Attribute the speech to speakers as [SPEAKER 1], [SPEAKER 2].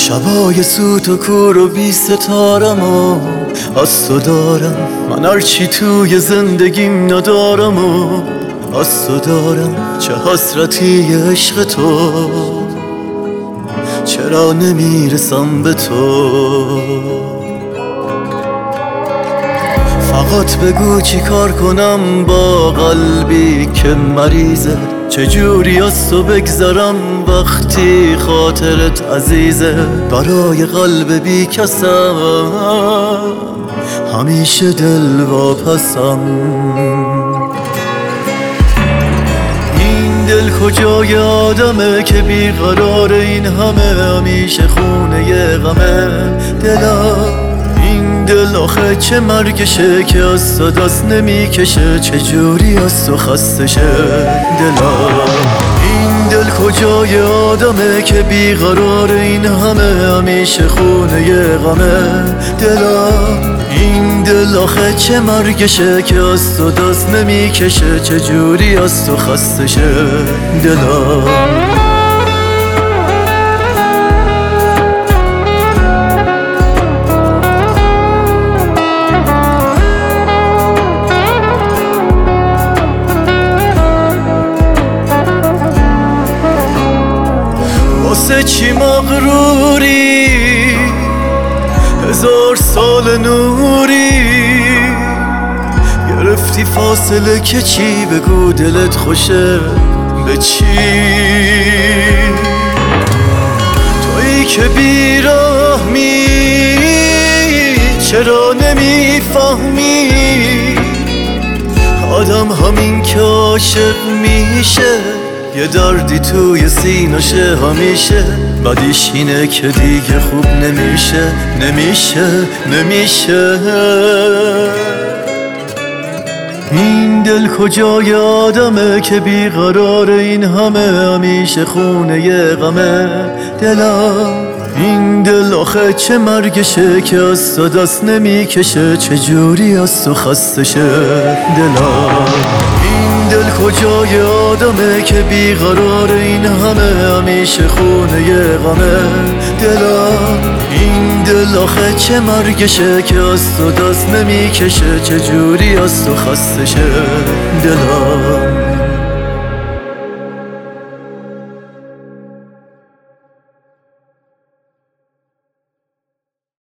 [SPEAKER 1] شبای سوت و کور و بی ستارم و از تو دارم، من هرچی توی زندگیم ندارم و از تو دارم. چه حسرتی عشق تو، چرا نمیرسم به تو؟ فقط بگو چی کار کنم با قلبی که مریضه، چجوری از تو بگذرم وقتی خاطرت عزیزه. برای قلب بی کسم همیشه دل واپسم. این دل کجای آدمه که بیقرار این همه، همیشه خونه غمه دلم. این دل آخه چه مرگشه که از تو دست نمیکشه، چجوری از تو خسته شه دلم. این دل کجای آدمه که بیقرار این همه، همیشه خونه غمه دلم. این دل آخه چه مرگشه که از تو دست نمیکشه، چجوری از تو خسته شه دلم. واسه چی مغروری، هزار سال نوری گرفتی فاصله که چی؟ بگو دلت خوشه به چی؟ تویی که بیرحمی چرا نمیفهمی؟ آدم همین که عاشق میشه یه دردی توی سینشه همیشه، بدیش اینه که دیگه خوب نمیشه نمیشه. این دل کجای آدمه که بیقرار این همه، همیشه خونه غمه دلم. این دل آخه چه مرگشه که از تو دست نمیکشه، چجوری از تو خسته شه دلم. این دل کجای آدمه که بیقرار این همه، همیشه خونه غمه دلم. این دل آخه چه مرگشه که از تو دست نمیکشه، چجوری از تو خسته شه دلم.